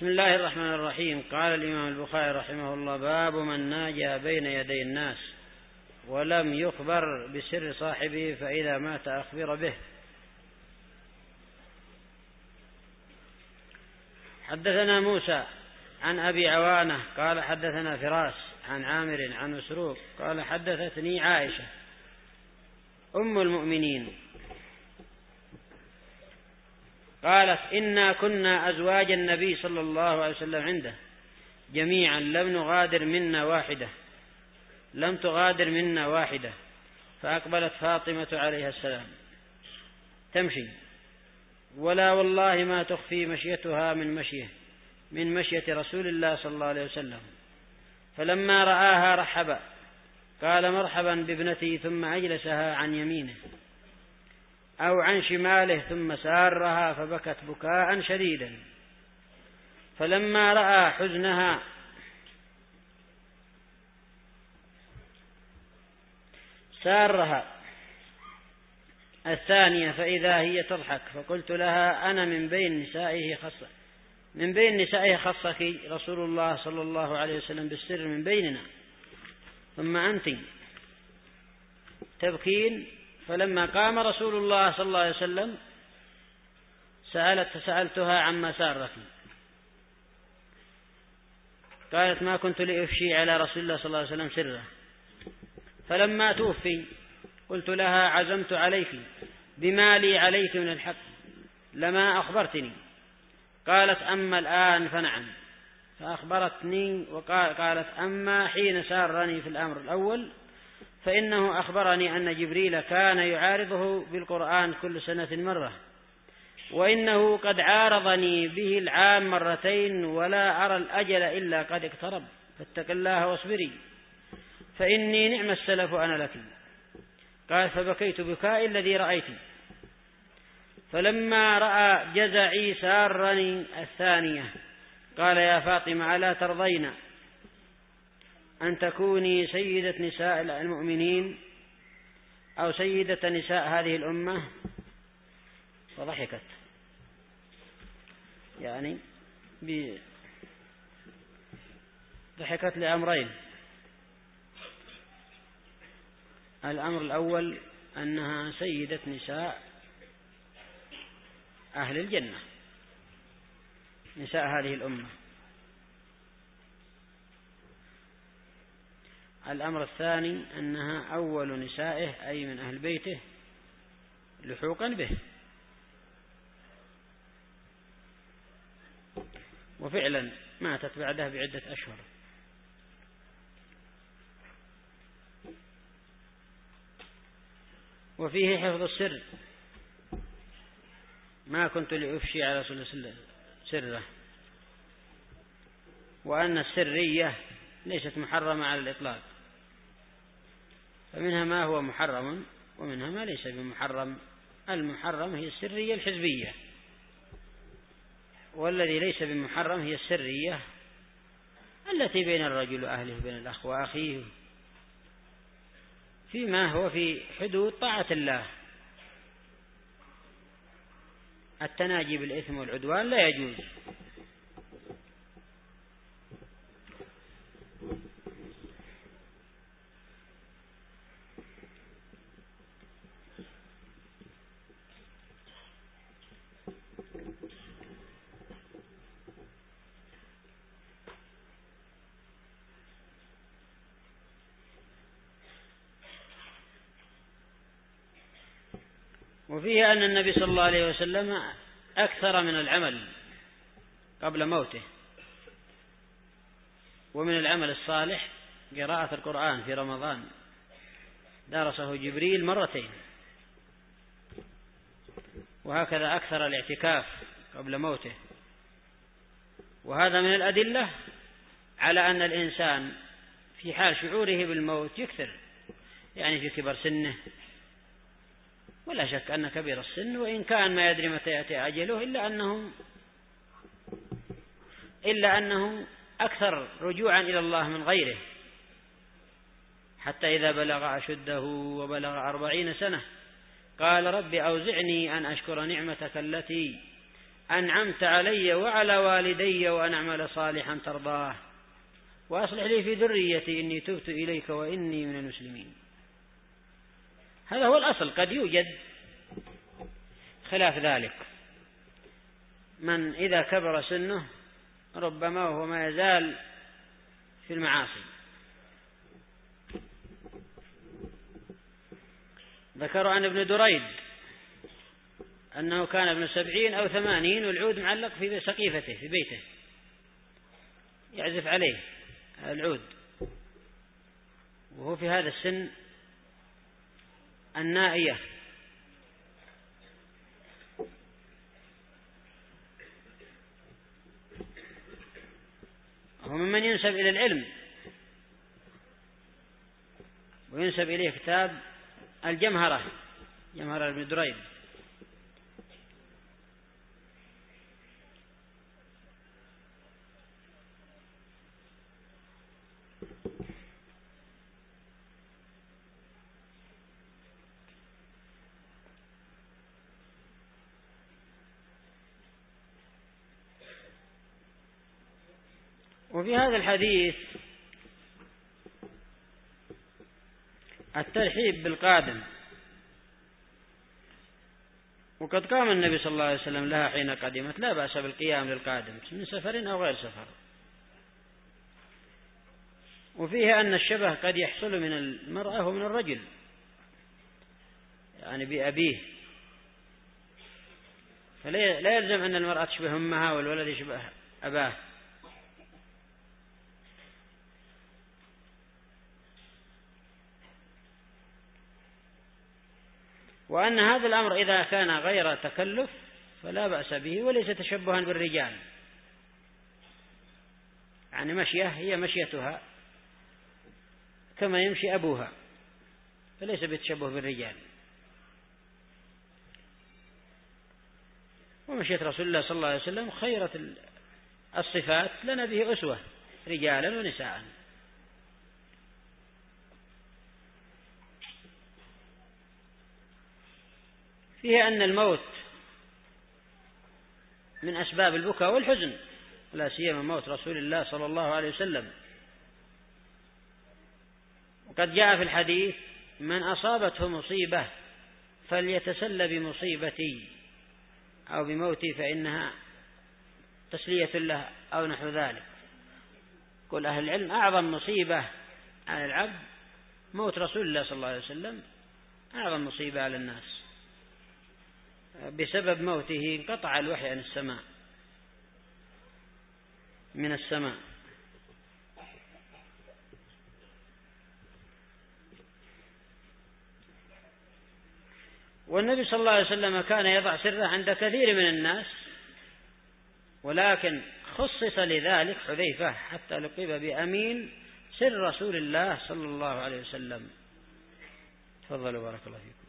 بسم الله الرحمن الرحيم. قال الإمام البخاري رحمه الله: باب من ناجى بين يدي الناس ولم يخبر بسر صاحبه فإذا مات أخبر به. حدثنا موسى عن أبي عوانة قال حدثنا فراس عن عامر عن مسروق قال حدثتني عائشة أم المؤمنين قالت: إنا كنا أزواج النبي صلى الله عليه وسلم عنده جميعا لم تغادر منا واحدة. فأقبلت فاطمة عليها السلام تمشي، ولا والله ما تخفي مشيتها من مشية رسول الله صلى الله عليه وسلم. فلما رآها رحب، قال: مرحبا بابنتي، ثم أجلسها عن يمينه أو عن شماله، ثم سارها فبكت بكاء شديدا. فلما رأى حزنها سارها الثانية فإذا هي تضحك، فقلت لها: أنا من بين نسائه خصك رسول الله صلى الله عليه وسلم بالسر من بيننا، ثم أنت تبكين. فلما قام رسول الله صلى الله عليه وسلم سألتها عما سارك. قالت: ما كنت لأفشي على رسول الله صلى الله عليه وسلم سره. فلما توفي قلت لها: عزمت عليك بما لي عليك من الحق لما أخبرتني. قالت: أما الآن فنعم. فأخبرتني وقالت: أما حين سارني في الأمر الأول فإنه أخبرني أن جبريل كان يعارضه بالقرآن كل سنة مرة، وإنه قد عارضني به العام مرتين، ولا أرى الأجل إلا قد اقترب، فاتق الله واصبري فإني نعم السلف أنا لك. قال: فبكيت بكاء الذي رأيت. فلما رأى جزعي سارني الثانية قال: يا فاطمة، ألا ترضين أن تكوني سيدة نساء المؤمنين أو سيدة نساء هذه الأمة؟ فضحكت، يعني ضحكت لأمرين: الأمر الأول أنها سيدة نساء أهل الجنة، نساء هذه الأمة. الأمر الثاني أنها أول نسائه، أي من أهل بيته، لحوقا به. وفعلا ماتت بعدها بعدة أشهر. وفيه حفظ السر: ما كنت لأفشي على رسول الله سره، وأن السرية ليست محرمة على الإطلاق، فمنها ما هو محرم ومنها ما ليس بمحرم. المحرم هي السرية الحزبية، والذي ليس بمحرم هي السرية التي بين الرجل وأهله، بين الأخ وأخيه، فيما هو في حدود طاعة الله. التناجي بالإثم والعدوان لا يجوز. وفيه أن النبي صلى الله عليه وسلم أكثر من العمل قبل موته، ومن العمل الصالح قراءة القرآن في رمضان، درسه جبريل مرتين. وهكذا أكثر الاعتكاف قبل موته. وهذا من الأدلة على أن الإنسان في حال شعوره بالموت يكثر، يعني في كبر سنه. ولا شك أن كبير السن وإن كان ما يدري متى يأتي أجله إلا أنه أكثر رجوعا إلى الله من غيره، حتى إذا بلغ أشده وبلغ 40 سنة قال: رب أوزعني أن أشكر نعمتك التي أنعمت علي وعلى والدي وأن أعمل صالحا ترضاه وأصلح لي في ذريتي إني تبت إليك وإني من المسلمين. هذا هو الأصل. قد يوجد خلاف ذلك، من إذا كبر سنه ربما وهو ما يزال في المعاصي. ذكروا عن ابن دريد أنه كان ابن 70 أو 80 والعود معلق في سقيفته في بيته يعزف عليه العود، وهو في هذا السن النائية. هو ممن ينسب إلى العلم، وينسب إليه كتاب الجمهرة، جمهرة ابن دريد. وفي هذا الحديث الترحيب بالقادم، وقد قام النبي صلى الله عليه وسلم لها حين قدمت، لا بأس بالقيام للقادم من سفر أو غير سفر. وفيه أن الشبه قد يحصل من المرأة ومن الرجل، يعني بأبيه، فلا يلزم أن المرأة تشبه أمها والولد يشبه أباه. وأن هذا الأمر إذا كان غير تكلف فلا بأس به، وليس تشبها بالرجال، يعني مشية هي مشيتها كما يمشي أبوها، فليس بتشبه بالرجال. ومشية رسول الله صلى الله عليه وسلم خيرة الصفات لنا به أسوة رجالا ونساء. فيه أن الموت من أسباب البكاء والحزن، لا سيما موت رسول الله صلى الله عليه وسلم. وقد جاء في الحديث: من أصابته مصيبة فليتسل بمصيبتي أو بموتي فإنها تسلية له أو نحو ذلك. قل أهل العلم أعظم مصيبة على العبد موت رسول الله صلى الله عليه وسلم، أعظم مصيبة على الناس. بسبب موته انقطع الوحي عن السماء من السماء. والنبي صلى الله عليه وسلم كان يضع سره عند كثير من الناس، ولكن خصص لذلك حذيفة حتى لقب بأمين سر رسول الله صلى الله عليه وسلم. تفضلوا بارك الله فيكم.